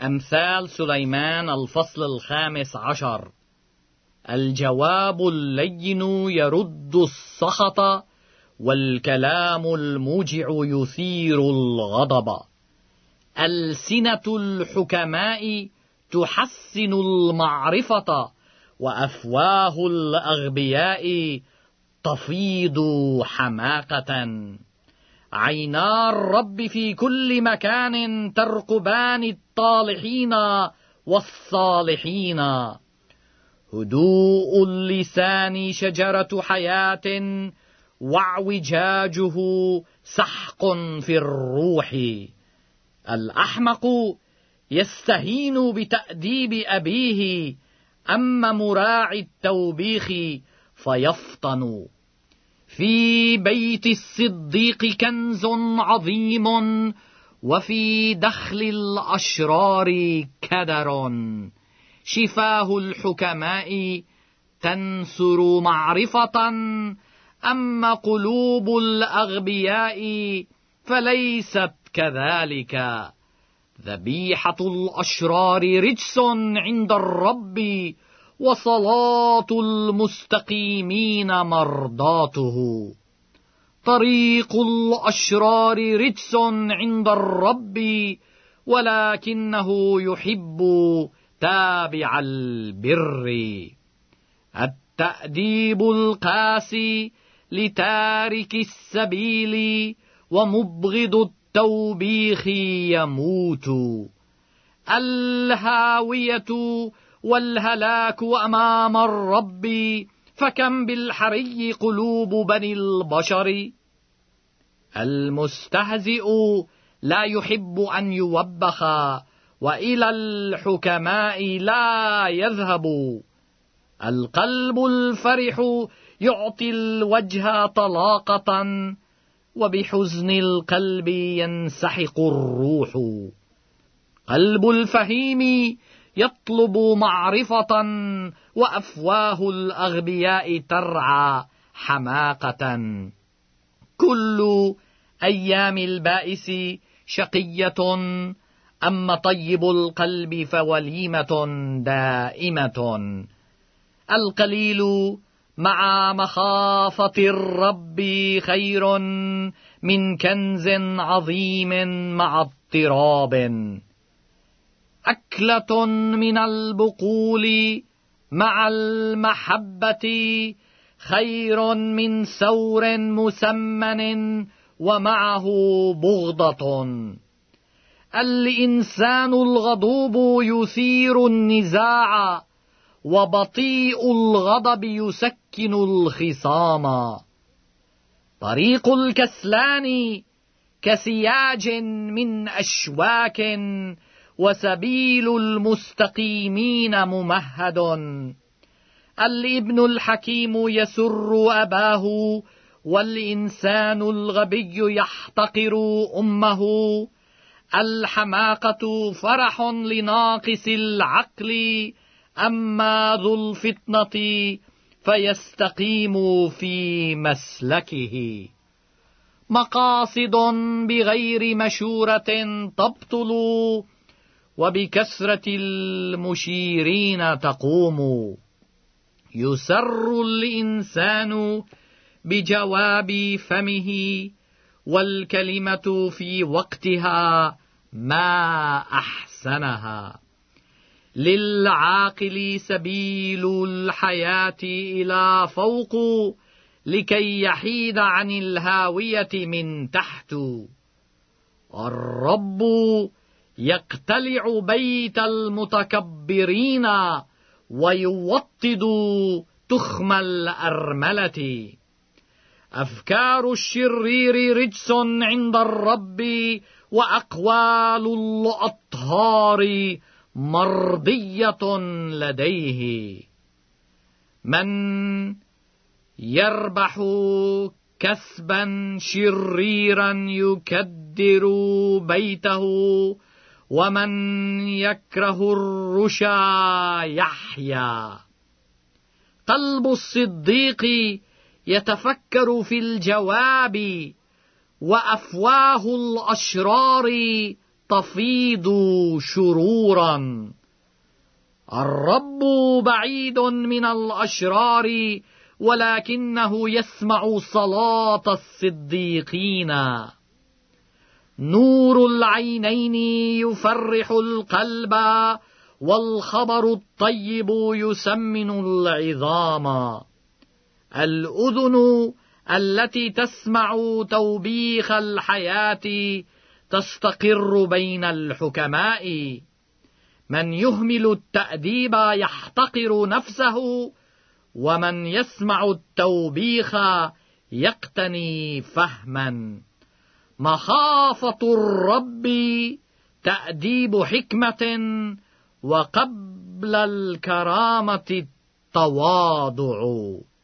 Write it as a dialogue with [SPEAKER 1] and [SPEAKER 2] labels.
[SPEAKER 1] أمثال سليمان الفصل 15. الجواب اللين يرد السخط، والكلام الموجع يثير الغضب. ألسنة الحكماء تحسن المعرفة، وأفواه الأغبياء تفيض حماقة. عينا الرب في كل مكان ترقبان الطالحين والصالحين. هدوء اللسان شجرة حياة، واعوجاجه سحق في الروح. الأحمق يستهين بتأديب أبيه، أما مراعي التوبيخ فيفطن. في بيت الصديق كنز عظيم، وفي دخل الأشرار كدر. شفاه الحكماء تنثر معرفة، أما قلوب الأغبياء فليست كذلك. ذبيحة الأشرار رجس عند الرب، وصلاة المستقيمين مرضاته. طريق الأشرار رجس عند الرب، ولكنه يحب تابع البر. التأديب القاسي لتارك السبيل، ومبغض التوبيخ يموت. الهاوية والهلاك أمام الرب، فكم بالحري قلوب بني البشر. المستهزئ لا يحب أن يوبخ، وإلى الحكماء لا يذهب. القلب الفرح يعطي الوجه طلاقة، وبحزن القلب ينسحق الروح. قلب الفهيم يطلب معرفة، وأفواه الأغبياء ترعى حماقة. كل أيام البائس شقية، أما طيب القلب فوليمة دائمة. القليل مع مخافة الرب خير من كنز عظيم مع اضطراب. أكلة من البقول مع المحبة خير من سور مسمن ومعه بغضة. الإنسان الغضوب يثير النزاع، وبطيء الغضب يسكن الخصام. طريق الكسلان كسياج من أشواك، وسبيل المستقيمين ممهد. الابن الحكيم يسر أباه، والإنسان الغبي يحتقر أمه. الحماقة فرح لناقص العقل، أما ذو الفطنة فيستقيم في مسلكه. مقاصد بغير مشورة تبطل، وبكثرة المشيرين تقوم. يسر الإنسان بجواب فمه، والكلمة في وقتها ما أحسنها. للعاقل سبيل الحياة إلى فوق، لكي يحيد عن الهاوية من تحت. الرب يقتلع بيت المتكبرين، ويوطد تخم الأرملة. أفكار الشرير رجس عند الرب، وأقوال الأطهار مرضية لديه. من يربح كسبا شريرا يكدر بيته، ومن يكره الرشا يحيا. قلب الصديق يتفكر في الجواب، وأفواه الأشرار تستفيض شرورا. الرب بعيد من الأشرار، ولكنه يسمع صلاة الصديقين. نور العينين يفرح القلب، والخبر الطيب يسمن العظام. الأذن التي تسمع توبيخ الحياة تستقر بين الحكماء. من يهمل التأديب يحتقر نفسه، ومن يسمع التوبيخ يقتني فهما. مخافة الرب تأديب حكمة، وقبل الكرامة التواضع.